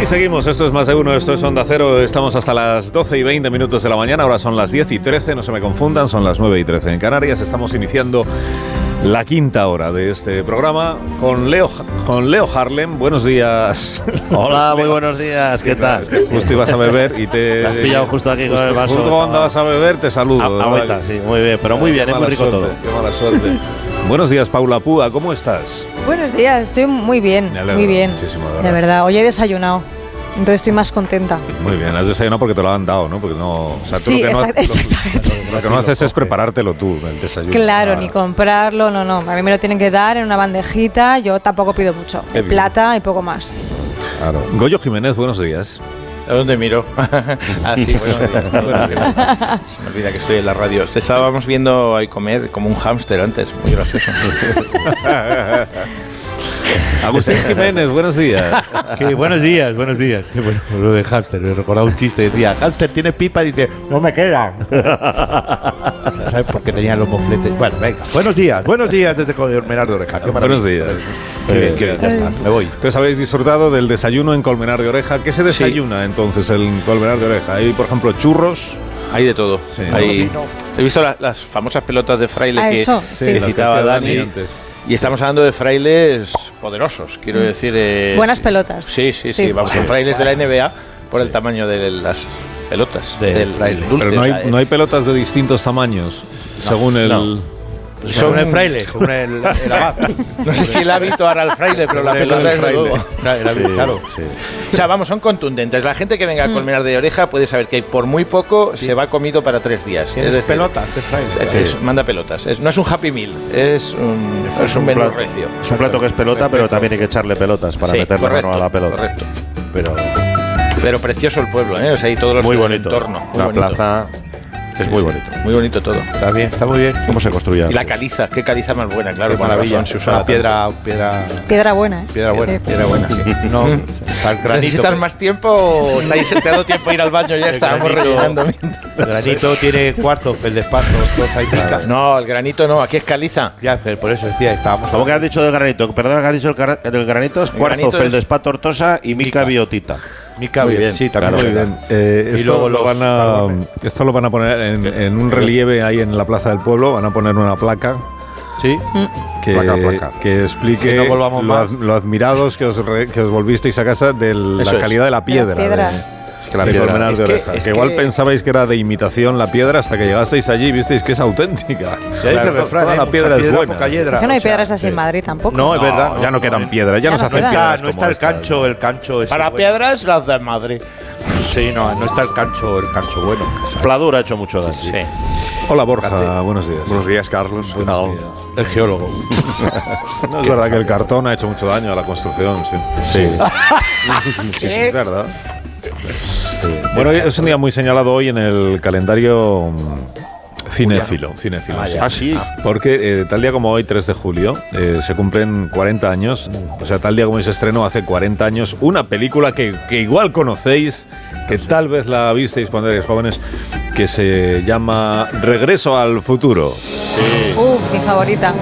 seguimos, esto es Más de Uno, esto es Onda Cero, estamos hasta las 12 y 20 minutos de la mañana, ahora son las 10 y 13, no se me confundan, son las 9 y 13 en Canarias, estamos iniciando la quinta hora de este programa con Leo Harlem. Buenos días. Hola, muy buenos días, ¿qué tal? Justo ibas a beber y te has pillado justo aquí con el vaso. Justo cuando andabas a beber te saludo. Ahorita, sí, muy bien, pero muy bien, es muy rico suerte, todo. Qué mala suerte. Buenos días, Paula Púa, ¿cómo estás? Buenos días, estoy muy bien, muy bien. De verdad, hoy he desayunado. Entonces estoy más contenta. Muy bien, has desayunado porque te lo han dado, ¿no? Porque no, o sea, sí, exactamente. Lo que no haces es preparártelo tú, el desayuno. Claro, ni comprarlo, no. A mí me lo tienen que dar en una bandejita, yo tampoco pido mucho. De plata y poco más. Claro. Goyo Jiménez, buenos días. ¿A dónde miro? Sí, buenos días. Se me olvida que estoy en la radio. Estábamos viendo ahí comer como un hámster antes, muy gracioso. Agustín Jiménez, buenos días. Buenos días. Bueno, lo de hámster, me recordaba un chiste. Decía, hámster tiene pipa y dice, no me quedan. ¿Sabes por qué tenían los mofletes? Bueno, venga. Buenos días desde Colmenar de Oreja. Buenos días. Qué bien, ya está, me voy. Entonces habéis disfrutado del desayuno en Colmenar de Oreja. ¿Qué se desayuna entonces en Colmenar de Oreja? ¿Hay, por ejemplo, churros? Hay de todo. Sí. He visto las famosas pelotas de fraile que citaba Dani. Y estamos hablando de frailes poderosos, quiero decir. Buenas pelotas. Sí. Vamos, son frailes de la NBA por el tamaño de las pelotas del fraile. Pero no hay pelotas de distintos tamaños, según el. Según el fraile, según el abad. No sé si el hábito hará el fraile, pero la pelota es fraile. Claro. Sí. O sea, vamos, son contundentes. La gente que venga a Colmenar de Oreja puede saber que por muy poco se va comido para 3 días. Es decir, pelotas de fraile. Manda pelotas. No es un Happy Meal, es un menú recio. Es un plato que es pelota, pero también hay que echarle pelotas para meterle mano a la pelota. Correcto. Pero precioso el pueblo, ¿eh? O sea, y todos los muy bonito. entorno. La plaza. Es muy bonito. Muy bonito todo. Está muy bien. ¿Cómo se construye? Y la caliza, qué caliza más buena, claro. Qué maravilla. Se usa piedra buena, ¿eh? Piedra buena, sí. No, ¿necesitas más tiempo o te ha dado tiempo a ir al baño? Ya estábamos rellenando. El granito tiene cuarzo, feldespato, cosa y pica. No, el granito no, aquí es caliza. Ya, pero por eso decía, estábamos. ¿Cómo que has dicho del granito? Perdona, que has dicho del granito es cuarzo, feldespato, ortosa y mica biotita. Muy bien, sí, también muy bien. Esto lo van a poner en un relieve ahí en la plaza del pueblo, van a poner una placa. Sí. Placa. Que explique lo admirados que os volvisteis a casa de la calidad de la piedra. Que la piedra de Oreja. Que igual pensabais que era de imitación la piedra hasta que llegasteis allí y visteis que es auténtica. Toda la piedra es buena. Es que no hay piedras así en Madrid tampoco. No, es verdad. Ya no quedan piedras, ya no se hacen piedras. No está el cancho. Para piedras, las de Madrid. Sí, no está el cancho bueno. Pladur ha hecho mucho daño. Sí. Hola Borja, buenos días. Buenos días, Carlos. Buenos días. El geólogo. No es verdad que el cartón ha hecho mucho daño a la construcción, sí. Sí, es verdad. Bueno, es un día muy señalado hoy en el calendario cinéfilo. Sí. Porque tal día como hoy, 3 de julio, se cumplen 40 años. O sea, tal día como hoy se estrenó hace 40 años una película que igual conocéis, que tal vez la visteis cuando erais jóvenes, que se llama Regreso al Futuro. Sí. Mi favorita.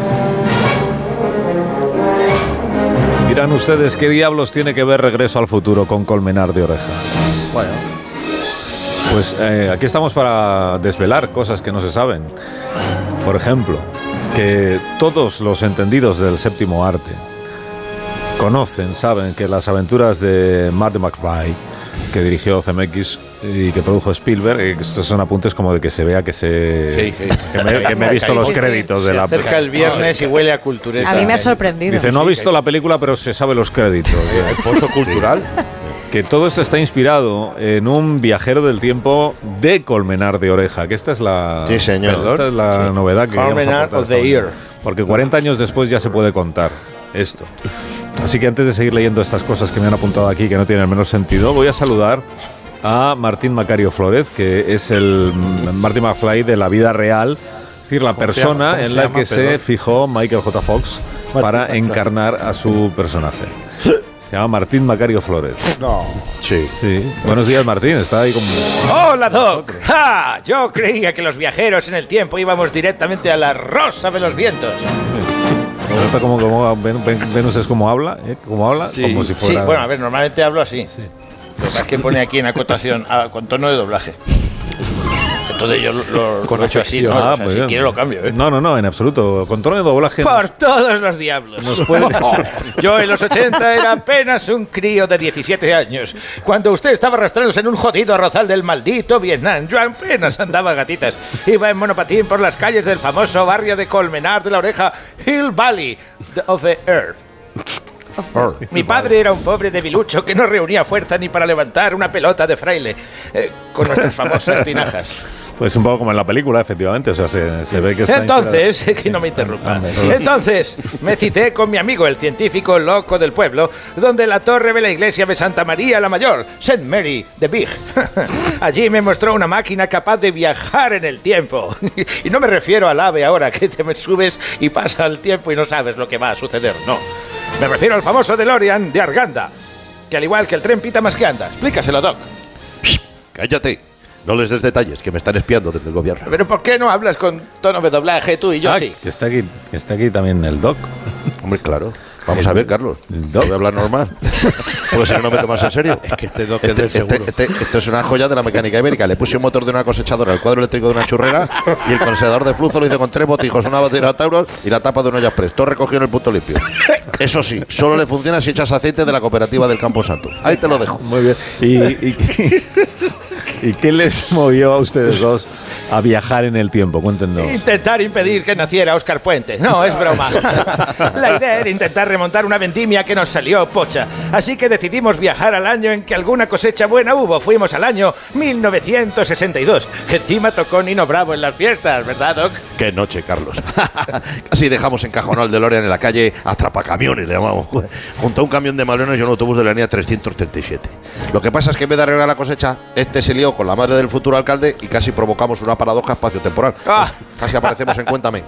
Dirán ustedes, ¿qué diablos tiene que ver Regreso al Futuro con Colmenar de Oreja? Bueno, pues aquí estamos para desvelar cosas que no se saben. Por ejemplo, que todos los entendidos del séptimo arte saben que las aventuras de Marty McFly, que dirigió CMX y que produjo Spielberg, estos son apuntes como de que se vea que me he visto los créditos de la película. Cerca el viernes y huele a cultureta. A mí me ha sorprendido. Dice, no ha visto la película, pero se sabe los créditos. El pozo cultural. Que todo esto está inspirado en un viajero del tiempo de Colmenar de Oreja, que esta es la, novedad que Colmenar of the Year. Porque 40 años después ya se puede contar esto. Así que antes de seguir leyendo estas cosas que me han apuntado aquí que no tienen el menor sentido, voy a saludar a Martín Macario Flórez, que es el Marty McFly de la vida real, es decir, la persona en la que se fijó Michael J. Fox para encarnar a su personaje. Se llama Martín Macario Flórez. No. Sí. Buenos días, Martín. Está ahí como... ¡Hola, Doc! ¡Ja! Yo creía que los viajeros en el tiempo íbamos directamente a la rosa de los vientos. Como Venus es como habla, ¿eh? Como habla, sí. como si fuera... Sí, bueno, a ver, normalmente hablo así. Sí. Lo que pasa es que pone aquí en acotación con tono de doblaje. Entonces yo lo he hecho así, ¿no? O sea, pues si quiere lo cambio, ¿eh? No, en absoluto. Control de doblaje. ¡Por todos los diablos! Yo en los 80 era apenas un crío de 17 años. Cuando usted estaba arrastrándose en un jodido arrozal del maldito Vietnam, yo apenas andaba a gatitas. Iba en monopatín por las calles del famoso barrio de Colmenar de la Oreja, Hill Valley of the Earth. Mi padre era un pobre debilucho que no reunía fuerza ni para levantar una pelota de fraile con nuestras famosas tinajas. Pues un poco como en la película, efectivamente. O sea, se ve que está... Entonces, que no me interrumpa. Entonces, me cité con mi amigo, el científico loco del pueblo, donde la torre de la iglesia de Santa María la Mayor, St. Mary the Big. Allí me mostró una máquina capaz de viajar en el tiempo. Y no me refiero al AVE ahora, que te subes y pasa el tiempo y no sabes lo que va a suceder, no. Me refiero al famoso DeLorean de Arganda, que al igual que el tren pita más que anda. Explícaselo, Doc. Cállate. No les des detalles, que me están espiando desde el gobierno. Pero ¿por qué no hablas con tono de doblaje tú y yo sí? Que está aquí también el Doc. Hombre, claro. Vamos a ver, Carlos. Voy a hablar normal. Porque si no me tomas en serio. Es que este Doc es del seguro. Esto es una joya de la mecánica ibérica. Le puse un motor de una cosechadora, el cuadro eléctrico de una churrera y el condensador de flujo lo hice con 3 botijos, una batería de Tauros y la tapa de un olla express. Todo recogido en el punto limpio. Eso sí, solo le funciona si echas aceite de la cooperativa del Campo Santo. Ahí te lo dejo. Muy bien. ¿Y qué les movió a ustedes dos a viajar en el tiempo? Cuéntenos. Intentar impedir que naciera Óscar Puente. No, es broma. La idea era intentar remontar una vendimia que nos salió pocha. Así que decidimos viajar al año en que alguna cosecha buena hubo. Fuimos al año 1962. Encima tocó Nino Bravo en las fiestas, ¿verdad, Doc? Qué noche, Carlos. Casi dejamos encajonado el DeLorean en la calle Atrapacamiones, le llamamos. Junto a un camión de malones y un autobús de la línea 337. Lo que pasa es que en vez de arreglar la cosecha, se lió con la madre del futuro alcalde y casi provocamos una paradoja espaciotemporal. Casi aparecemos en Cuéntame.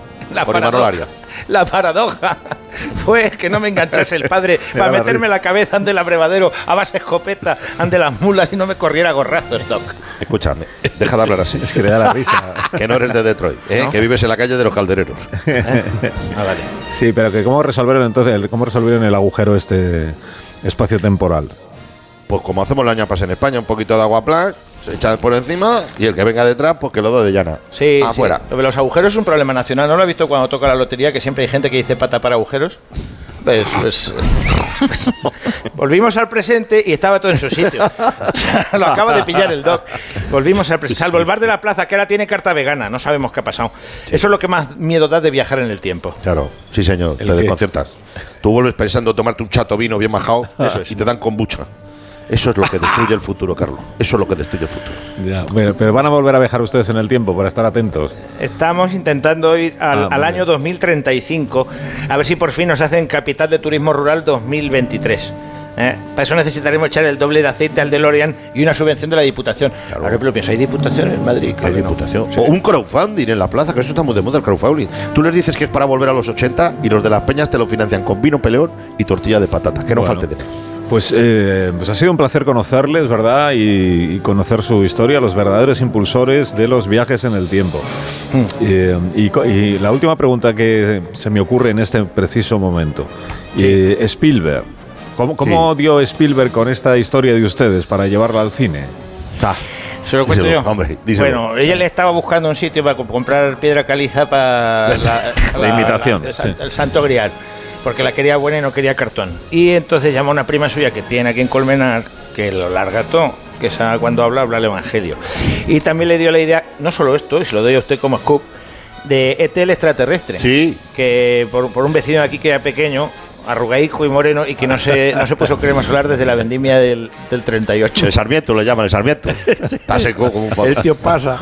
La paradoja fue que no me enganchase el padre para meterme la cabeza ante el abrevadero a base de escopeta ante las mulas y no me corriera gorrazos, Doc. Escúchame, deja de hablar así. Es que le da la risa. Que no eres de Detroit, ¿no? Que vives en la calle de los caldereros. Vale. Sí, pero que ¿cómo resolvieron entonces el agujero espacio-temporal? Pues como hacemos el año pasado en España, un poquito de agua plan, se echa por encima y el que venga detrás, pues que lo doy de llana. Sí, afuera. Sí. Lo de los agujeros es un problema nacional. ¿No lo has visto cuando toca la lotería, que siempre hay gente que dice pata para agujeros? Pues volvimos al presente y estaba todo en su sitio. Lo acaba de pillar el Doc. Volvimos al presente, salvo el bar de la plaza, que ahora tiene carta vegana. No sabemos qué ha pasado. Sí. Eso es lo que más miedo da de viajar en el tiempo. Claro, sí señor, te desconciertas. Tú vuelves pensando tomarte un chato vino bien majado y te dan kombucha. Eso es lo que destruye el futuro, Carlos. Eso es lo que destruye el futuro. Ya, pero van a volver a viajar ustedes en el tiempo para estar atentos. Estamos intentando ir al año 2035, a ver si por fin nos hacen capital de turismo rural 2023. Para eso necesitaremos echar el doble de aceite al DeLorean y una subvención de la Diputación. Claro. Ahora que lo pienso, ¿hay diputación en Madrid? Hay diputación. No. O un crowdfunding en la plaza, que eso está muy de moda, el crowdfunding. Tú les dices que es para volver a los 80 y los de las peñas te lo financian con vino peleón y tortilla de patata. Que no falte de nada. Pues ha sido un placer conocerles, ¿verdad? Y conocer su historia, los verdaderos impulsores de los viajes en el tiempo. Y la última pregunta que se me ocurre en este preciso momento. Spielberg. ¿Cómo dio Spielberg con esta historia de ustedes para llevarla al cine? ¿Se lo cuento yo? Hombre, bueno, ella le estaba buscando un sitio para comprar piedra caliza para la imitación. El Santo Grial. Porque la quería buena y no quería cartón. Y entonces llamó a una prima suya que tiene aquí en Colmenar, que lo larga todo, que sabe cuando habla el Evangelio. Y también le dio la idea, no solo esto, y se lo doy a usted como scoop, de ET el extraterrestre. Sí. Que por un vecino de aquí que era pequeño, arrugaico y moreno, y que no se puso crema solar desde la vendimia del 38. El Sarmiento lo llaman, el Sarmiento. Está seco como un poco. El tío pasa.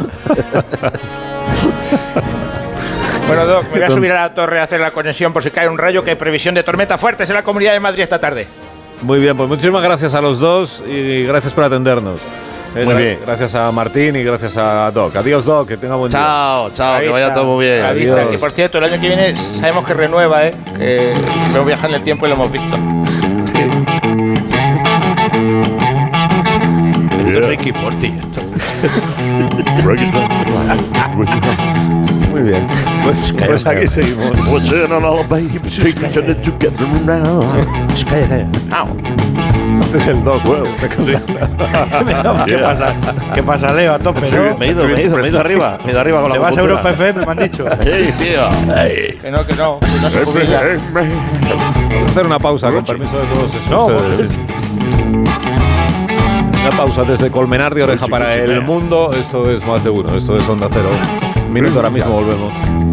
Bueno, Doc, me voy a subir a la torre a hacer la conexión por si cae un rayo, que hay previsión de tormentas fuertes en la Comunidad de Madrid esta tarde. Muy bien, pues muchísimas gracias a los dos y gracias por atendernos. Muy bien. Gracias a Martín y gracias a Doc. Adiós, Doc, que tenga buen día. Chao, que vaya todo muy bien. Adiós. Y por cierto, el año que viene sabemos que renueva, que luego viaja en el tiempo y lo hemos visto. Ricky Morty. Muy bien. Pues aquí seguimos. What's in all baby, together around. Este es el Doc. ¿Qué pasa, Leo? A tope, ¿no? Me he ido arriba. Me he ido arriba con la ¿Te vas a computadora. Europa FM? Me han dicho. ¡Ey, tío! Que no se jubila. Vamos a hacer una pausa, con permiso de todos ustedes. Una pausa desde Colmenar de Oreja para el mundo. Esto es Más de Uno. Esto es Onda Cero. Un minuto, ahora mismo volvemos.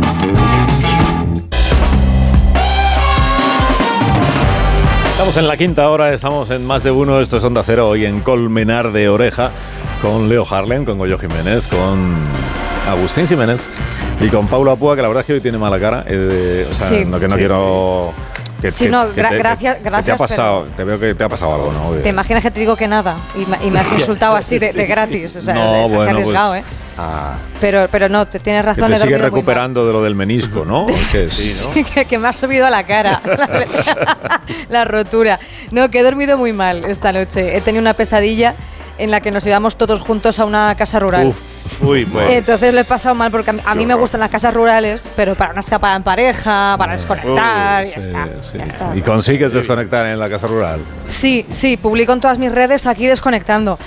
Estamos en la quinta hora, estamos en Más de Uno. Esto es Onda Cero, hoy en Colmenar de Oreja, con Leo Harlem, con Goyo Jiménez, con Agustín Jiménez y con Paula Apúa, que la verdad es que hoy tiene mala cara. Sí. No quiero... Gracias. ¿Qué te ha pasado? Te veo que te ha pasado algo, ¿no? ¿Te imaginas que te digo que nada? Y me has insultado así de gratis. O sea, No, has arriesgado, pues, Pero no, tienes razón. Que te he sigues dormido muy recuperando de lo del menisco, ¿no? Que sí, ¿no? Sí, que me ha subido a la cara la rotura. No, que he dormido muy mal esta noche. He tenido una pesadilla en la que nos íbamos todos juntos a una casa rural. Uy, pues. Entonces lo he pasado mal porque a mí me gustan las casas rurales, pero para una escapada en pareja, para desconectar, ya está. ¿Y consigues desconectar en la casa rural? Sí, publico en todas mis redes aquí desconectando.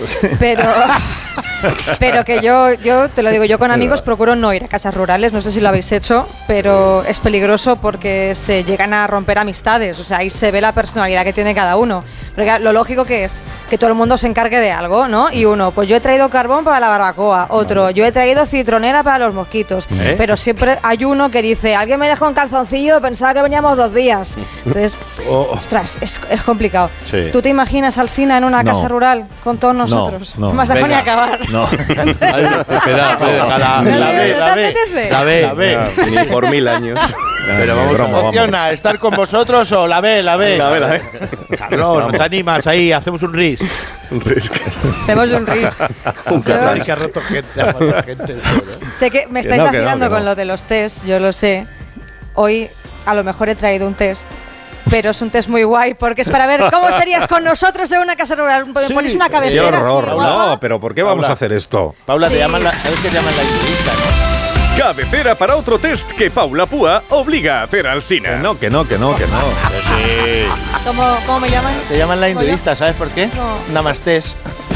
Pero que yo te lo digo, yo con amigos procuro no ir a casas rurales, no sé si lo habéis hecho, pero es peligroso porque se llegan a romper amistades, o sea, ahí se ve la personalidad que tiene cada uno. Porque lo lógico que es que todo el mundo se encargue de algo, ¿no? Y uno, pues yo he traído carbón para la barbacoa, otro, yo he traído citronera para los mosquitos, pero siempre hay uno que dice, alguien me dejó un calzoncillo, pensaba que veníamos 2 días. Entonces, ostras, es complicado. Sí. ¿Tú te imaginas al Sina en una casa rural con todos nosotros? No. No me has dejado ni acabar. No. La B. Ni por 1000 años. Pero vamos a ¿Emociona estar con vosotros o la B? Carlos, no te animas ahí, hacemos un risk. Hacemos un risk. Carlos que ha roto gente. Sé que me estáis vacilando con lo de los test, yo lo sé. Hoy a lo mejor he traído un test, pero es un test muy guay porque es para ver cómo serías con nosotros en una casa rural. Me ponéis una ¡Qué cabecera así, horror! guapa. No, pero ¿por qué vamos a hacer esto? Paula, Sí. te llaman ¿sabes que te llaman la entrevista, no? Cabecera para otro test que Paula Púa obliga a hacer al Sina. Que no. ¿Cómo me llaman? Te llaman la ¿Goyo? entrevista, ¿sabes por qué? No. Namastés.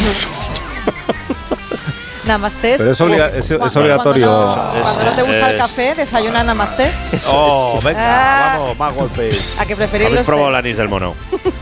Namastés. Pero es obligatorio. Cuando no te gusta el café, desayuna namastés. Oh, venga, Ah. vamos, más golpes. ¿A qué preferís ¿Habéis los probado el test? anís del mono?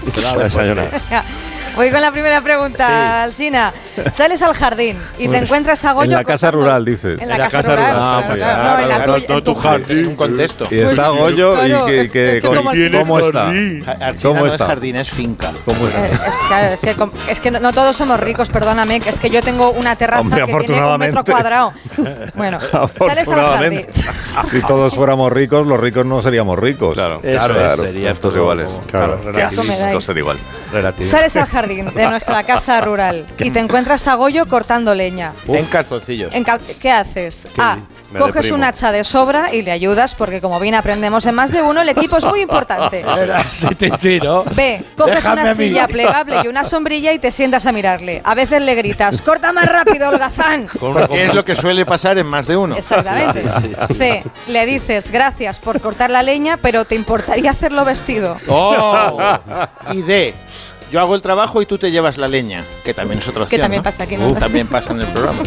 Voy con la primera pregunta, Alsina. Sales al jardín y te encuentras a Goyo En la casa cortando- rural, dices. En la casa rural. Ah, claro, muy claro. bien. No, en la tuya, no en tu jardín. En un contexto. Y está Pues, Goyo claro, y es que como el ¿cómo está? Alsina ¿Cómo no está? es jardín, es finca. ¿Cómo está? Claro, es que no todos somos ricos, perdóname, que es que yo tengo una terraza Hombre, que tiene 1 afortunadamente. metro cuadrado. Bueno, sales al jardín. Afortunadamente. Si todos fuéramos ricos, los ricos no seríamos ricos. Claro, Sería estos todo iguales. como- Claro. Claro, Qué asco me relativo. dais. Todos son igual. Relativo. Sales al jardín de nuestra casa rural y te encuentras a Goyo cortando leña. En calzoncillos. ¿Qué haces? A. Me Coges deprimo. un hacha de sobra y le ayudas porque como bien aprendemos en Más de Uno, el equipo es muy importante. Sí, ¿no? B. Coges Déjame una a mí. silla plegable y una sombrilla y te sientas a mirarle. A veces le gritas, ¡corta más rápido, holgazán! Porque es lo que suele pasar en Más de Uno. Exactamente. C. Le dices gracias por cortar la leña, pero ¿te importaría hacerlo vestido? Oh. Y D. Yo hago el trabajo y tú te llevas la leña, que también es otra opción. Que también ¿no? pasa aquí, ¿no? También pasa en el programa.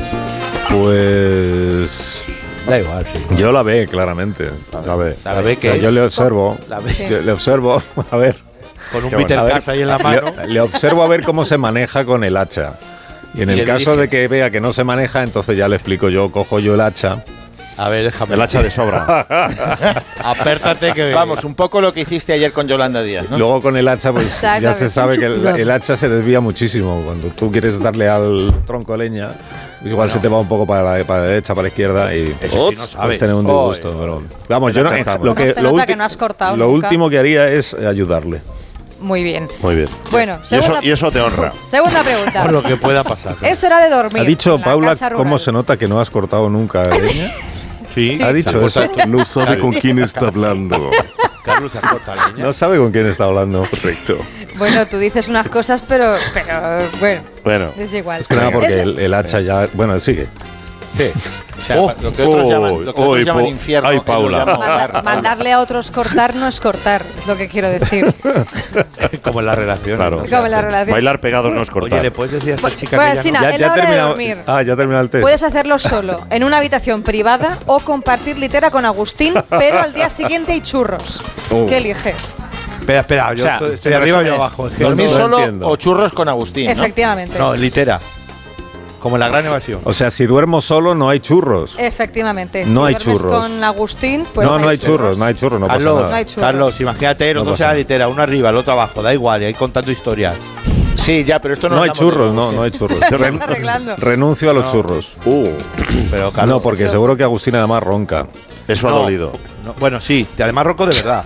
Pues Da igual, sí. yo la ve claramente. A ver. La B O sea, que yo le observo. La B. Sí. Le observo, a ver. con un Qué Peter A ver, Cash ahí en la mano. Le observo a ver cómo se maneja con el hacha. Y en Y el le caso de diriges. que vea que no se maneja, entonces ya le explico yo, cojo yo el hacha. A ver, déjame. El hacha de sobra. Apértate que. Vamos, un poco lo que hiciste ayer con Yolanda Díaz, ¿no? Luego con el hacha, pues ya Exactamente. se sabe que el hacha se desvía muchísimo. Cuando tú quieres darle al tronco de leña, igual se te va un poco para la derecha, para la izquierda y Eso sí no sabe. puedes tener un disgusto. Pero, vamos, yo no, hacha está lo buena. que, Se lo, nota que no has cortado lo nunca. último que haría es ayudarle. Muy bien. Muy bien. Bueno, Y eso te honra. segunda pregunta. Por lo que pueda pasar. Es hora de dormir. ¿Ha dicho en la Paula casa rural. cómo se nota que no has cortado nunca leña? Sí. ¿Ha dicho eso? No sabe con quién está hablando. Carlos se corta leña. No sabe con quién está hablando. Correcto. Bueno, tú dices unas cosas, pero bueno, Bueno. es igual. Es que nada, porque Es de- el hacha ya... Bueno, sigue. Sí. O sea, lo que otros llaman infierno. Ay, Paula. Mandarle a otros cortar no es cortar, es lo que quiero decir. Como en la relación. Claro. Como en la relación. Bailar pegados no es cortar. Oye, ¿le puedes decir a esta chica Pues que sí, ya en la hora de dormir. Ya terminó el test. Puedes hacerlo solo, en una habitación privada o compartir litera con Agustín, pero al día siguiente hay churros. ¿Qué eliges? Espera, yo O sea, estoy arriba y yo abajo. Es que ¿Dormir no solo entiendo. o churros con Agustín? ¿no? Efectivamente. No, litera. Como en la gran evasión. O sea, si duermo solo no hay churros. Efectivamente. No hay si duermes churros. con Agustín, pues no hay churros, no hay churros, no pasa Carlos, nada. No hay churros. Carlos, imagínate, los No dos pasa en la nada. litera, uno arriba, el otro abajo, da igual, y ahí contando historias. Sí, ya, pero esto no No hay hablamos de churros, negocio. no hay churros. Estás arreglando. Renuncio a los churros. Pero No, porque eso- seguro que Agustín además ronca. Eso ha No. dolido. No, bueno, sí, y además ronco de verdad.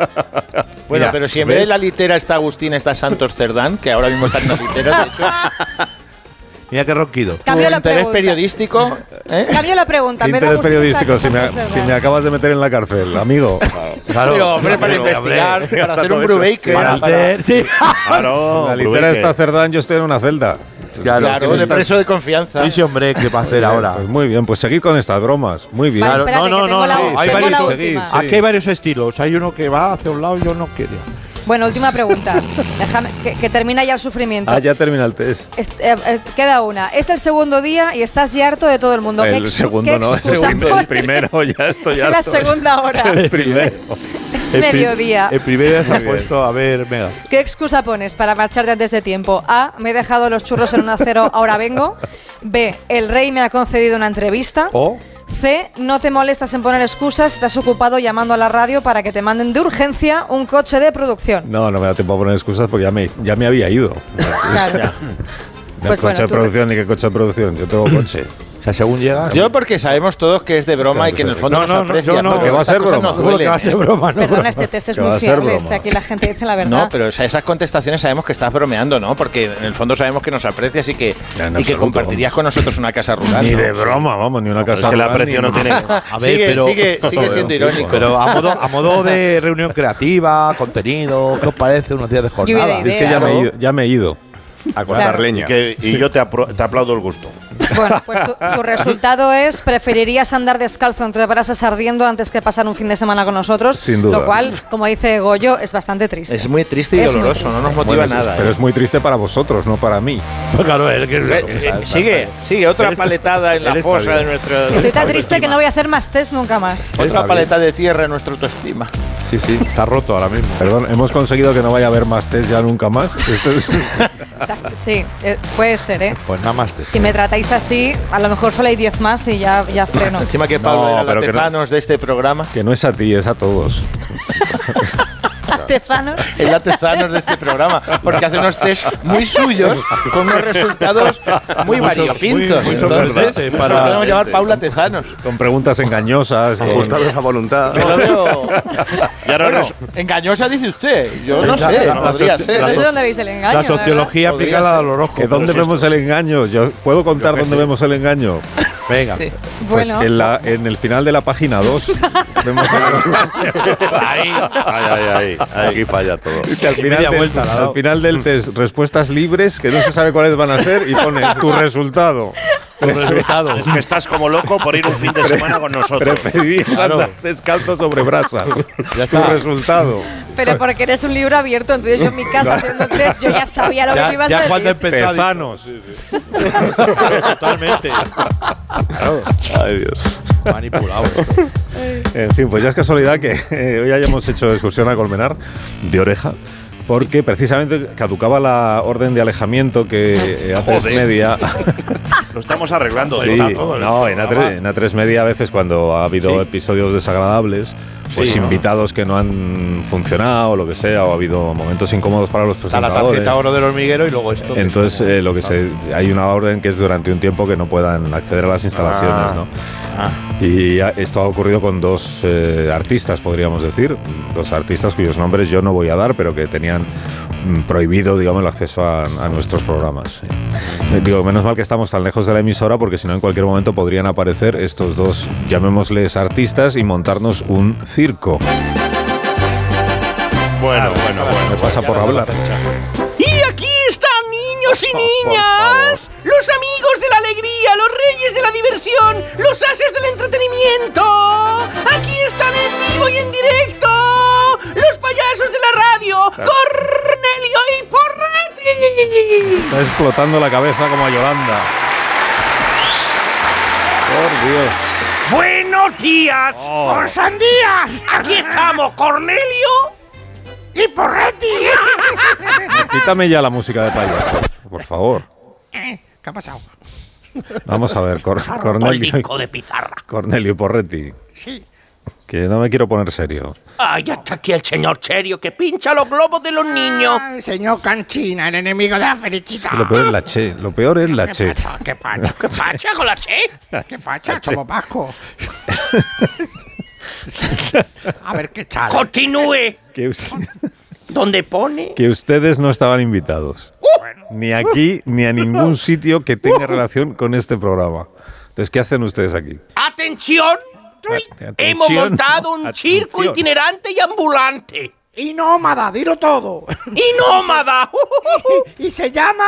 Bueno, Mira, pero si en vez ¿ves? de la litera está Agustín, está Santos Cerdán, que ahora mismo está en la litera, de hecho. Mira qué ronquido. Cambio Tu la interés pregunta. periodístico. ¿eh? Cambio la pregunta. ¿Qué me da interés gusto periodístico esta si me, cosa, si me acabas de meter en la cárcel, amigo? Claro. Pero, hombre, para investigar, para está hacer todo un hecho. brubaker. Para hacer, sí. Claro. La litera está Cerdán, yo estoy en una celda. Claro, de preso de confianza. Sí, hombre, ¿qué va a hacer ahora? Pues muy bien, pues seguid con estas bromas. Muy bien. Vale, espérate, que tengo la- hay tengo varios- la seguid, última. sí. Aquí hay varios estilos. Hay uno que va hacia un lado y yo no quería. Bueno, última pregunta. Déjame que termina ya el sufrimiento. Ya termina el test. Queda una. Es el segundo día y estás ya harto de todo el mundo. El segundo no, el primero, ya estoy Es la harto. segunda hora. El primero. Es mediodía. El primer día se ha puesto a ver, venga. ¿Qué excusa pones para marcharte antes de tiempo? A. Me he dejado los churros en un acero, ahora vengo. B. El rey me ha concedido una entrevista. O C. No te molestas en poner excusas, estás ocupado llamando a la radio para que te manden de urgencia un coche de producción. No, no me da tiempo a poner excusas porque ya me había ido. Claro. No Pues coche bueno, de tú- producción ni qué coche de producción. Yo tengo coche. o sea, según llega. Yo porque sabemos todos que es de broma Claro, y que en el sí. fondo No, nos no, aprecia. yo no, porque que va a estas ser cosas broma. nos Seguro que duelen, va a ser ¿eh? broma, ¿no? Perdona, este test es Que muy va a ser fiable. broma. Aquí la gente dice la verdad. No, pero esas contestaciones sabemos que estás bromeando, ¿no? Porque en el fondo sabemos que nos aprecias y que, Ya, en y que absoluto. compartirías con nosotros una casa rural. Ni ¿no? de broma, vamos, ni una casa. Es que el rural, aprecio ni- no tiene. A ver, sigue, pero. sigue siendo irónico. Pero a modo de reunión creativa, contenido, ¿qué os parece? Unos días de Lluvia de jornada. Es que ya me he Claro. ido. Ya me he ido. A cortar Claro. leña. Y yo te aplaudo el gusto. Bueno, pues tu resultado es: preferirías andar descalzo entre brasas ardiendo antes que pasar un fin de semana con nosotros. Sin duda. Lo cual, como dice Goyo, es bastante triste. Es muy triste y Es muy doloroso, no triste. nos motiva Bueno, nada. Pero ¿eh? es muy triste para vosotros, no para mí. Claro, es que Sigue, otra paletada en la él está fosa de bien. nuestra. Estoy tan triste que no voy a hacer más test nunca más. Otra paleta de tierra en nuestra autoestima. Sí, sí, está roto ahora mismo. Perdón, hemos conseguido que no vaya a haber más test ya nunca más. Esto es- Sí, puede ser, ¿eh? Pues nada más te. Si me tratáis así, a lo mejor solo hay 10 más y ya freno. Encima que Pablo No, era pero el que no- artesanos de este programa. que no es a ti, es a todos. Artesanos. El artesanos de este programa. Porque hace unos test muy suyos con unos resultados muy variopintos. muy Entonces, sorprendente para para- podemos llamar Paula Tezanos. Con preguntas engañosas. Ajustados a voluntad. Yo lo veo. Y ahora Bueno, res- engañosa dice usted. Yo no sé, la podría soci- ser. No la sé so- dónde veis el engaño. La sociología Podría aplica la ser. del horóscopo. ¿Que ¿Dónde vemos el engaño? Yo puedo contar dónde vemos el engaño. Venga. la verdad. Pues Bueno, en el final de la página 2 vemos Ahí. Ahí. Aquí falla todo. que al final, Media vuelta la ha dado. al final del test respuestas libres que no se sabe cuáles van a ser y pone tu resultado. Resultado. Es que estás como loco por ir un fin de semana con nosotros. Preferí andar descalzo sobre brasas. Ya Tu está. resultado. pero porque eres un libro abierto, entonces yo en mi casa haciendo test, yo ya sabía lo que te ibas a Ya decir. cuando empezó a Pezanos. Totalmente. Ay, Dios. Manipulado. esto. En fin, pues ya es casualidad que hoy hayamos hecho excursión a Colmenar de oreja. Porque precisamente caducaba la orden de alejamiento que A3 Joder. Media. Lo estamos arreglando. Sí, está todo. no, en A3 Media a veces cuando ha habido Sí. episodios desagradables, pues Sí. invitados que no han funcionado o lo que sea, o ha habido momentos incómodos para los Está la presentadores. tarjeta oro del hormiguero y luego esto. Entonces, hay una orden que es durante un tiempo que no puedan acceder a las instalaciones, ¿no? Y esto ha ocurrido con dos artistas, podríamos decir, dos artistas cuyos nombres yo no voy a dar, pero que tenían prohibido, digamos, el acceso a nuestros programas. Sí. Digo, menos mal que estamos tan lejos de la emisora, porque si no en cualquier momento podrían aparecer estos dos, llamémosles artistas, y montarnos un circo. Bueno. Me pasa por hablar. Y aquí están, niños y niñas, los amigos de la alegría, los reyes de la diversión, los ases del entretenimiento. Aquí están en vivo y en directo los payasos de la radio, Cornelio y Porretti. Está explotando la cabeza como a Yolanda. Por Dios. Buenos días, por sandías. Aquí estamos, Cornelio y Porretti. Quítame ya la música de payaso, por favor. ¿Qué ha pasado? Vamos a ver, El Cornelio. disco de pizarra. Cornelio Porretti. Sí. Que no me quiero poner serio. Ya está aquí el señor Cherio que pincha los globos de los niños. Señor Canchina, el enemigo de la felicidad. Lo peor es la che. Lo peor es la che. ¿Qué pacha? ¿Qué facha con la Che? ¿Qué facha? Somos vascos. A ver qué tal. Continúe. ¿Dónde pone? Que ustedes no estaban invitados. Ni aquí, ni a ningún sitio que tenga relación con este programa. Entonces, ¿qué hacen ustedes aquí? ¡Atención! Hemos montado un circo itinerante y ambulante. Y nómada, dilo todo. ¡Y nómada! Y se llama...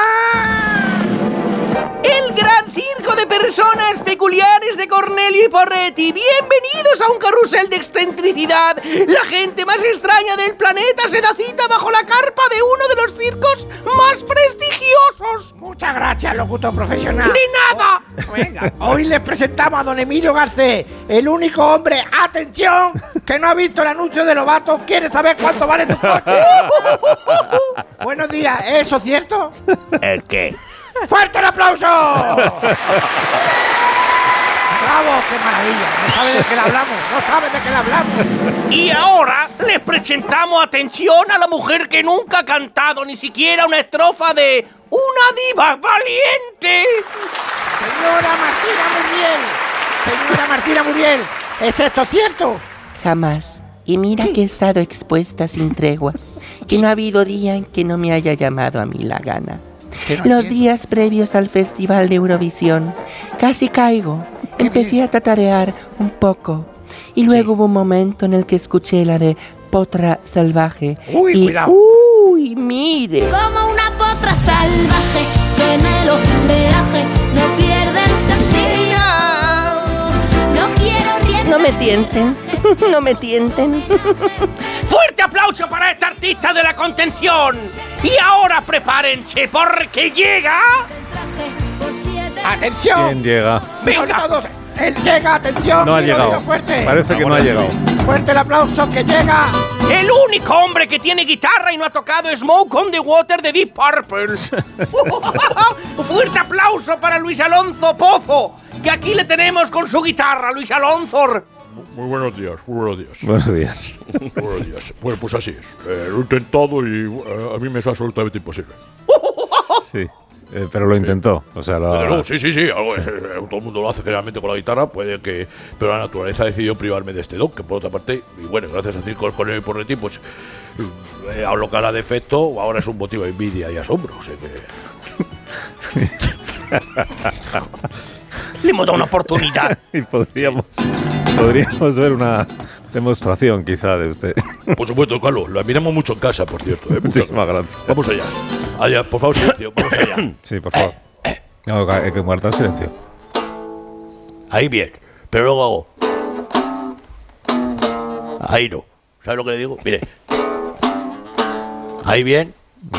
El gran circo de personas peculiares de Cornelio y Porretti. Bienvenidos a un carrusel de excentricidad. La gente más extraña del planeta se da cita bajo la carpa de uno de los circos más prestigiosos. Muchas gracias, locutor profesional. ¡De nada! Venga, hoy les presentamos a don Emilio Garcés, el único hombre, atención, que no ha visto el anuncio de Lobato. ¿Quiere saber cuánto vale tu coche? Buenos días, ¿es eso cierto? ¿El qué? ¡Fuerte el aplauso! ¡Bravo! ¡Qué maravilla! No saben de qué le hablamos, no saben de qué le hablamos. Y ahora les presentamos, atención, a la mujer que nunca ha cantado ni siquiera una estrofa de Una diva valiente. Señora Martina Muriel, ¿es esto cierto? Jamás. Y mira que he estado expuesta sin tregua. Que no ha habido día en que no me haya llamado a mí la gana. Los días previos al Festival de Eurovisión, casi caigo. Empecé a tatarear un poco. Y luego hubo un momento en el que escuché la de Potra Salvaje. ¡Uy, cuidado! ¡Uy, mire! Como una potra salvaje que en el oleaje no pierde el sentido. No quiero rienda. No me tienten, no me tienten. ¡Fuerte aplauso para esta artista de la contención! Y ahora prepárense porque llega... ¡Atención! ¿Quién llega? ¡Venga! Todos. Él llega, atención. No ha dilo, llegado. dilo fuerte. Parece que no ha llegado. Fuerte el aplauso que llega. El único hombre que tiene guitarra y no ha tocado Smoke on the Water de Deep Purple. Un fuerte aplauso para Luis Alonso Pozo, que aquí le tenemos con su guitarra, Luis Alonso. Muy buenos días, muy buenos días. Buenos días. Muy buenos días. Bueno, pues así es. Lo he intentado y a mí me es absolutamente imposible. Sí. Pero lo intentó. O sea, No, sí. Todo el mundo lo hace generalmente con la guitarra, puede que. Pero la naturaleza ha decidido privarme de este don, que por otra parte, y bueno, gracias a Circo del Cornelio y Porretti, pues hablo cara de efecto, ahora es un motivo de envidia y asombro. O sea que. Le hemos dado una oportunidad. Y podríamos ver una demostración, quizá, de usted. Por supuesto, Carlos, lo admiramos mucho en casa, por cierto. Muchísimas gracias. Vamos allá. Allá, por favor, silencio. Vamos allá. Sí, por favor. No, hay que guardar silencio. Ahí bien. Pero luego hago. Ahí no. ¿Sabes lo que le digo? Mire. Ahí bien.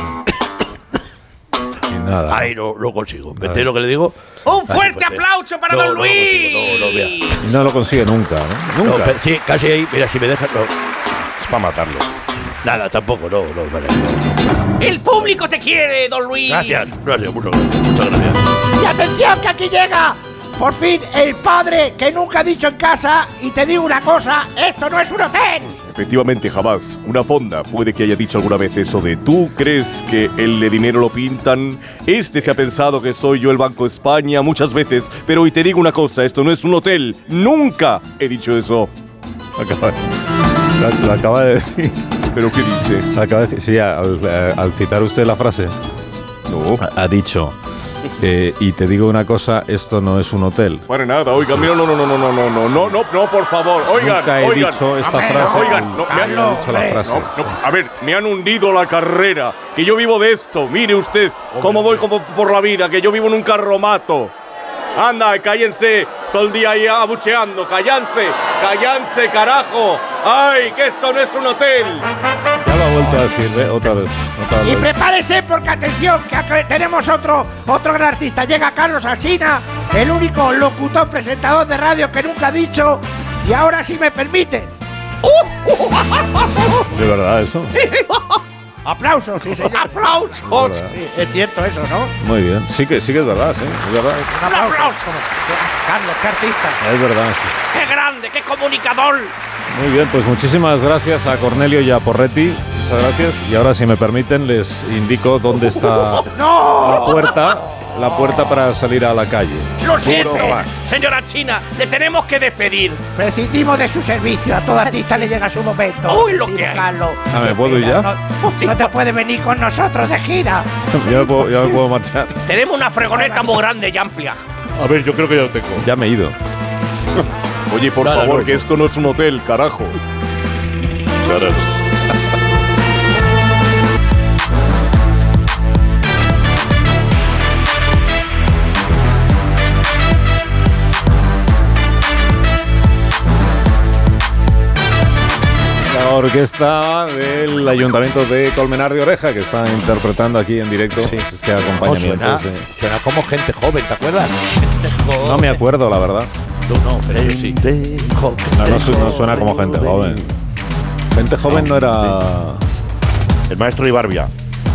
Y nada. Ahí no lo consigo. ¿Me entiendes lo que le digo? ¡Un fuerte aplauso para Don Luis! No lo consigue nunca, ¿no? Nunca. No, sí, casi ahí. Mira, si me dejas. No. Es para matarlo. Nada, tampoco, no, vale. ¡El público te quiere, Don Luis! Gracias, muchas gracias. Y atención que aquí llega, por fin, el padre que nunca ha dicho en casa. Y te digo una cosa, esto no es un hotel. Efectivamente, jamás. Una fonda. Puede que haya dicho alguna vez eso de ¿tú crees que el de dinero lo pintan? Se ha pensado que soy yo el Banco de España muchas veces. Pero hoy te digo una cosa, esto no es un hotel. ¡Nunca he dicho eso! Lo acaba de decir. ¿Pero qué dice? Acaba de decir, sí, al citar usted la frase. No. Ha dicho... y te digo una cosa, esto no es un hotel. Para nada, oigan, mira, no, por favor, oigan. Nunca he dicho esta frase. Oigan, me han dicho la frase. A ver, me han hundido la carrera, que yo vivo de esto. Mire usted cómo voy como por la vida, que yo vivo en un carromato. Anda, cállense. Todo el día ahí abucheando. Cállense, cállense, carajo. ¡Ay, que esto no es un hotel! Ya lo ha vuelto a decir, otra vez. Y prepárese porque, atención, que tenemos otro gran artista. Llega Carlos Alsina, el único locutor, presentador de radio que nunca ha dicho, y ahora sí me permite. ¿De verdad eso? Aplausos, sí, señor. ¡Aplausos! Sí, es cierto eso, ¿no? Muy bien, sí que es verdad, ¿sí? Es verdad. Un aplauso. Carlos, qué artista. Es verdad, sí. ¡Qué grande, qué comunicador! Muy bien, pues muchísimas gracias a Cornelio y a Porretti. Muchas gracias. Y ahora, si me permiten, les indico dónde está la puerta para salir a la calle. Lo siento, señora China, le tenemos que despedir. Prescindimos de su servicio. A toda artista le llega su momento. Uy, lo que hay. Carlos. ¿Me puedo ir ya? No te puedes venir con nosotros de gira. Ya me puedo marchar. Tenemos una fregoneta muy grande y amplia. A ver, yo creo que ya lo tengo. Ya me he ido. Oye, por favor, que esto no es un hotel, carajo. Claro. La orquesta del Ayuntamiento de Colmenar de Oreja, que está interpretando aquí en directo este acompañamiento. Suena como gente joven, ¿te acuerdas? No me acuerdo, la verdad. No, pero yo sí. No suena como gente joven. Gente joven no era... El maestro Ibarbia.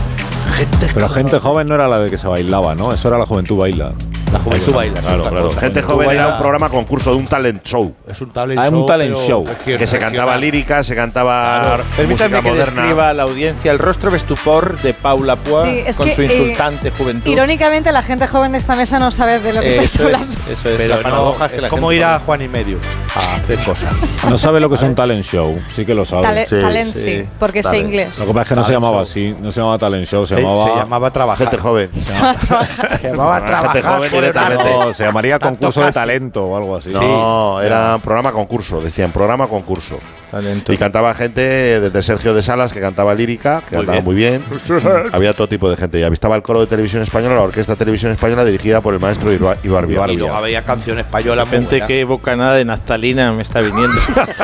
Pero gente joven no era la de que se bailaba, ¿no? Eso era La Juventud Baila. La Juventud Baila. Claro. Gente joven era un programa concurso de un talent show. Es un talent show. Un talent show. Que se cantaba lírica, se cantaba Permítanme música que moderna. describa a la audiencia el rostro de estupor de Paula Poix con su insultante juventud. Irónicamente, la gente joven de esta mesa no sabe de lo que estáis hablando. Eso es. Pero la paradoja es que la ¿cómo gente ir a joven- Juan y Medio a hacer cosas? No sabe lo que es un talent show. Sí que lo sabe. Talent sí, porque sé inglés. Lo que pasa es que no se llamaba así. No se llamaba talent show. Se llamaba trabajar. Gente joven. Se llamaba Gente joven directamente. No, se llamaría concurso de talento o algo así. No, era programa concurso, decían programa concurso. Talento. Y cantaba gente desde Sergio de Salas, que cantaba lírica, que cantaba muy bien. Había todo tipo de gente. Y estaba el coro de Televisión Española, la Orquesta de Televisión Española, dirigida por el maestro Ibarbia. Y luego había canción española muy Gente, buena. qué bocanada de naftalina me está viniendo.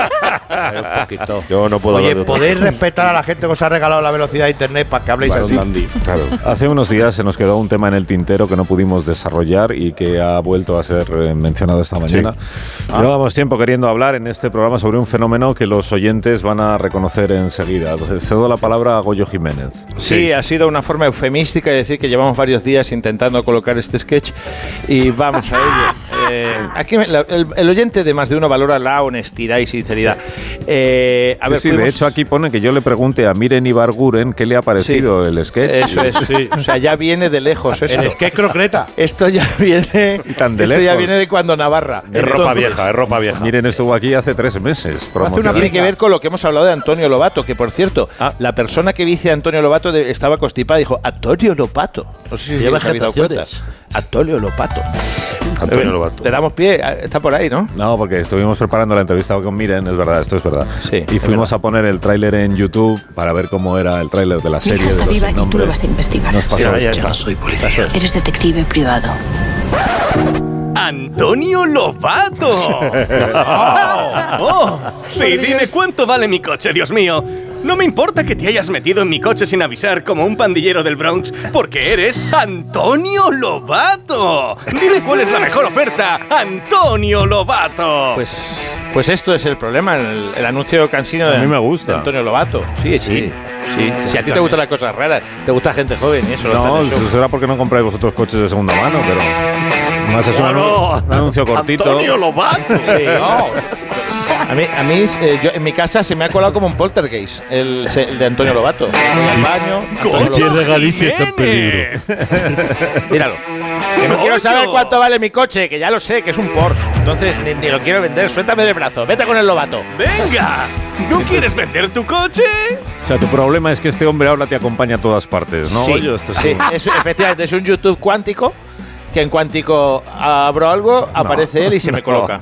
Un poquito. Yo no puedo Oye, hablar de otra ¿podéis cosa. respetar a la gente que os ha regalado la velocidad de internet para que habléis así? Claro. Hace unos días se nos quedó un tema en el tintero que no pudimos desarrollar y que ha vuelto a ser mencionado esta mañana. Llevábamos tiempo queriendo hablar en este programa sobre un fenómeno que los oyentes van a reconocer enseguida. Cedo la palabra a Goyo Jiménez. Sí, ha sido una forma eufemística de decir que llevamos varios días intentando colocar este sketch y vamos a ello. Aquí el oyente de más de uno valora la honestidad y sinceridad. De hecho aquí pone que yo le pregunte a Miren Ibarguren qué le ha parecido el sketch. Eso es, sí. O sea, ya viene de lejos eso. El sketch croqueta. Esto ya viene tan de esto ya lejos. viene de cuando Navarra. Es ropa vieja, es ropa vieja. Miren estuvo aquí hace 3 meses. Tiene que ver con lo que hemos hablado de Antonio Lobato, que por cierto, la persona que dice Antonio Lobato estaba constipada y dijo Antonio Lobato. No sé si Lleva os habéis dado cuenta. gestaciones. Antonio Lobato. Antonio Lobato. Le damos pie, está por ahí, ¿no? No, porque estuvimos preparando la entrevista con Miren, es verdad, esto es verdad. Sí, y fuimos a poner el tráiler en YouTube para ver cómo era el tráiler de la Mi serie. hija está de los viva sin y tú nombre. lo vas a investigar. Nos pasó Mira, ya esto. está. soy policía. Eres detective privado. ¡Antonio Lobato! ¡Oh! Sí, dime cuánto vale mi coche, Dios mío. No me importa que te hayas metido en mi coche sin avisar como un pandillero del Bronx, porque eres Antonio Lobato. Dime cuál es la mejor oferta, Antonio Lobato. Pues esto es el problema, el anuncio cansino A mí me gusta. de Antonio Lobato. Sí. Si a ti te gustan las cosas raras, te gusta gente joven y eso. No, eso. eso será porque no compráis vosotros coches de segunda mano, pero más es un anuncio cortito. Antonio Lobato. Sí, no. A mí yo, en mi casa se me ha colado como un poltergeist el de Antonio Lobato. Voy al baño. Antonio Lobato. de Galicia está en peligro. Míralo. Que no quiero saber cuánto vale mi coche, que ya lo sé, que es un Porsche. Entonces ni lo quiero vender. Suéltame del brazo. Vete con el Lobato. ¡Venga! ¿No quieres vender tu coche? O sea, tu problema es que este hombre ahora te acompaña a todas partes, ¿no? Sí, Oye, esto es sí, efectivamente, es un YouTube cuántico. Que en cuántico abro algo, aparece él y se me coloca.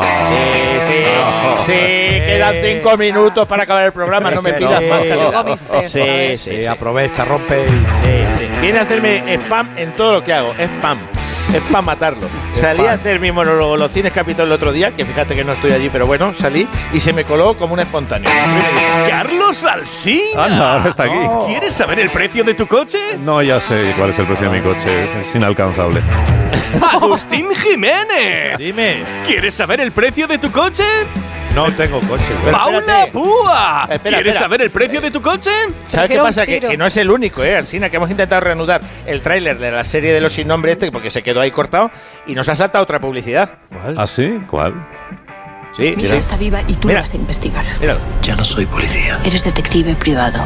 Sí, quedan 5 minutos para acabar el programa, no me pidas más. Luego viste. Sí, aprovecha, rompe. Sí. Viene a hacerme spam en todo lo que hago. Spam. Es para matarlo. Salí a hacer mi monólogo en los Cines Capitol el otro día, que fíjate que no estoy allí, pero bueno, salí y se me coló como un espontáneo. ¡Carlos Alsina! Anda, ahora está aquí. ¿Quieres saber el precio de tu coche? No, ya sé cuál es el precio de mi coche. Es inalcanzable. ¡Agustín Jiménez! Dime. ¿Quieres saber el precio de tu coche? No tengo coche. Pero ¡Paula espérate. Púa! Espera, ¿Quieres espera. saber el precio de tu coche? ¿Sabes qué Prefiero un pasa? Que tiro. no es el único, Alsina, que hemos intentado reanudar el tráiler de la serie de los sin nombre porque se quedó ahí cortado y nos ha saltado otra publicidad. ¿Ah, sí? ¿Cuál? Sí, Mi hija está viva y tú Mira. la vas a investigar. míralo. Ya no soy policía. Eres detective privado.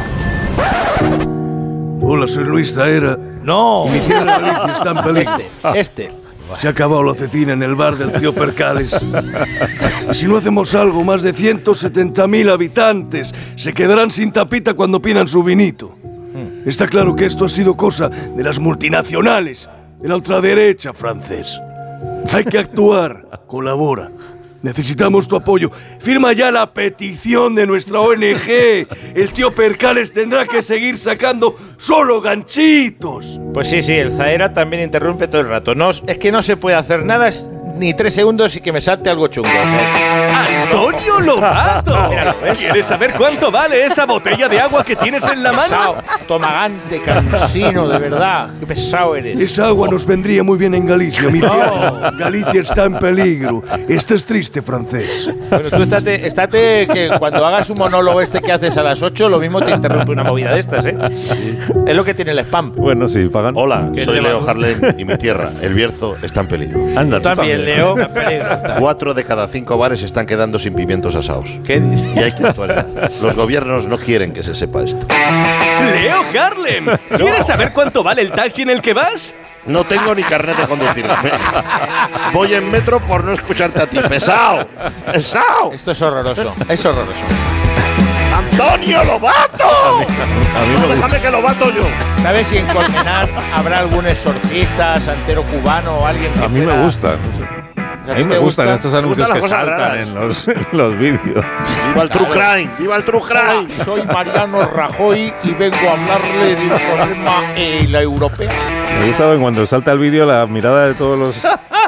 Hola, soy Luis Zaera. No. Mi tierra Galicia está en peligro. Este. Se ha acabado la cecina en el bar del tío Percales. Si no hacemos algo, más de 170.000 habitantes se quedarán sin tapita cuando pidan su vinito. Está claro que esto ha sido cosa de las multinacionales, de la ultraderecha francés. Hay que actuar. Colabora. Necesitamos tu apoyo. Firma ya la petición de nuestra ONG. El tío Percales tendrá que seguir sacando solo ganchitos. Pues sí, el Zaera también interrumpe todo el rato. No, es que no se puede hacer nada ni 3 segundos y que me salte algo chungo. ¡Antonio Lobato! Míralo, ¿ves? ¿Quieres saber cuánto vale esa botella de agua que tienes en la mano? Pesado, tomagante, cansino, de verdad. Qué pesado eres. Esa agua nos vendría muy bien en Galicia, mi tierra. Galicia está en peligro. Estás triste, francés. Bueno, tú estate que cuando hagas un monólogo este que haces a las 8, lo mismo te interrumpe una movida de estas, ¿eh? Es lo que tiene el spam. Bueno, sí, pagan. Hola, soy Leo Harlem y mi tierra, el Bierzo, está en peligro. Anda, tú También, Leo. 4 de cada 5 bares se están quedando sin pimientos asados. ¿Qué dices? Y hay que actuar. Los gobiernos no quieren que se sepa esto. ¡Leo Harlem! ¿Quieres saber cuánto vale el taxi en el que vas? No tengo ni carnet de conducir. Voy en metro por no escucharte a ti. ¡Pesado! ¡Pesado! Esto es horroroso. Es horroroso. ¡Antonio Lobato! A mí No, me déjame que Lobato yo. ¿Sabes si en Colmenar habrá algún exorcista, santero cubano o alguien que A mí me pueda- gustan. A mí ti me te gustan gusta? estos ¿Te anuncios gustan que las cosas saltan raras? en los vídeos. ¡Viva el True Crime! ¡Viva el True Crime! Soy Mariano Rajoy y vengo a hablarle de un problema en la europea. Me gusta cuando salta el vídeo la mirada de todos los...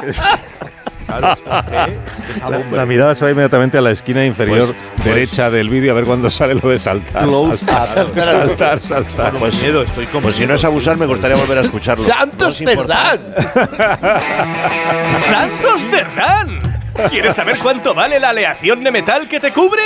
La mirada se va inmediatamente a la esquina inferior derecha del vídeo a ver cuándo sale lo de saltar. Saltar. Pues miedo, estoy como. Pues si no es abusar, me gustaría volver a escucharlo. ¡Santos Cerdán! ¡Santos Cerdán! ¿Quieres saber cuánto vale la aleación de metal que te cubre?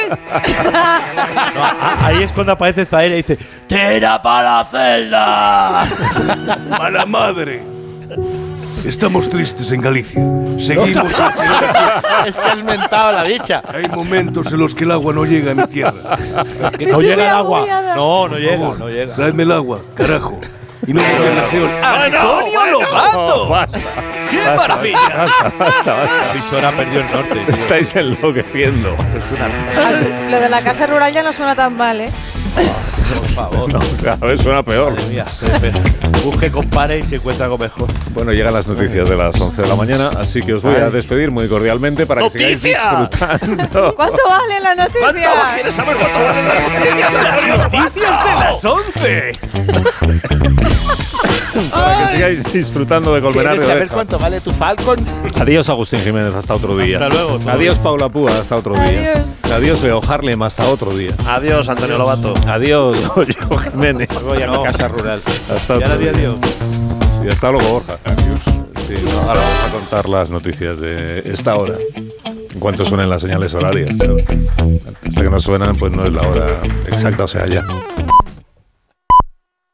Ahí es cuando aparece Zaera y dice: ¡Tira para la celda! ¡Mala madre! Estamos tristes en Galicia. Seguimos. Es que has mentado a la bicha. Hay momentos en los que el agua no llega a mi tierra. No llega el agua. agobiada. No llega, favor, no llega. Traedme el agua, carajo. Y no me la señor. ¡Antonio Lobato! ¡Qué maravilla! La emisora perdió el norte. tío. Estáis enloqueciendo. Lo de la casa rural ya no suena tan mal, ¿eh? Por favor. No, cada vez suena peor. Madre mía. Busque, compare y se encuentra algo mejor. Bueno, llegan las noticias de las 11 de la mañana, así que os voy a despedir muy cordialmente para que sigáis ¡Noticias! disfrutando. ¿Cuánto vale la noticia? ¿Quieres saber cuánto vale la noticia? ¡Las noticias de las 11! Para que sigáis disfrutando de Colmenar ¿Quieres de saber Oreja. cuánto vale tu Falcon? Adiós, Agustín Jiménez, hasta otro día. Hasta luego, todo Adiós, Paula Púa, hasta otro día. Adiós. Adiós, Leo Harlem, hasta otro día. Adiós, Antonio Lobato. Adiós, Goyo Jiménez. Voy a mi casa rural. Hasta Y otro ahora di día. adiós. Y hasta luego, Borja. Adiós. Sí, no, ahora vamos a contar las noticias de esta hora. En cuanto suenen las señales horarias. Pero hasta que no suenan, pues no es la hora exacta, o sea, ya.